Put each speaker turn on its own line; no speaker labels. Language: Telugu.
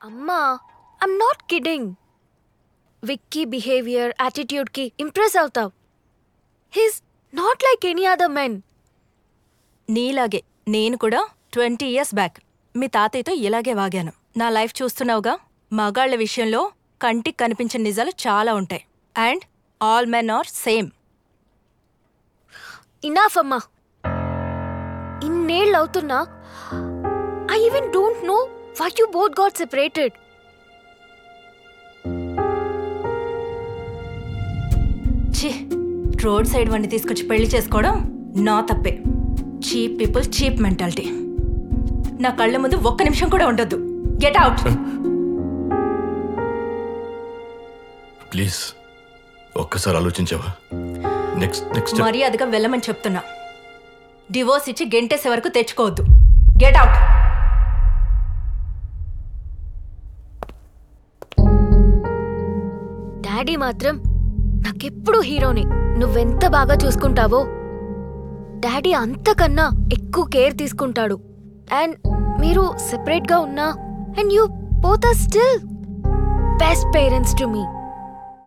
అమ్మా, I'm not kidding. Vicky behaviour, యాటిట్యూడ్కి ఇంప్రెస్ అవుతావు. He's not like any other men.
నీలాగే నేను కూడా 20 years బ్యాక్ మీ తాతయ్యతో ఇలాగే వాగాను. నా లైఫ్ చూస్తున్నావుగా, మగాళ్ల విషయంలో కంటికి కనిపించిన నిజాలు చాలా ఉంటాయి. And all men are same.
Enough అమ్మా. ఇన్నేళ్ళు అవుతున్నా I even don't know why you both got separated.
ఛీ, రోడ్ సైడ్ వాడిని తీసుకొచ్చి పెళ్లి చేసుకోవడం నా తప్పే. Cheap people, cheap mentality. నా కళ్ళ ముందు ఒక్క నిమిషం కూడా ఉండొద్దు. Get out.
ప్లీజ్ ఒక్కసారి ఆలోచించావా? నెక్స్ట్
మర్యాదగా వెళ్ళమని చెప్తున్నా. డివోర్స్ ఇచ్చి గెంటేసే వరకు తెచ్చుకోవద్దు. Get out.
డాడీ మాత్రం నాకెప్పుడు హీరోని. నువ్వెంత బాగా చూసుకుంటావో డాడీ అంతకన్నా ఎక్కువ కేర్ తీసుకుంటాడు. అండ్ మీరు సెపరేట్ గా ఉన్నా and you both are still best parents to me.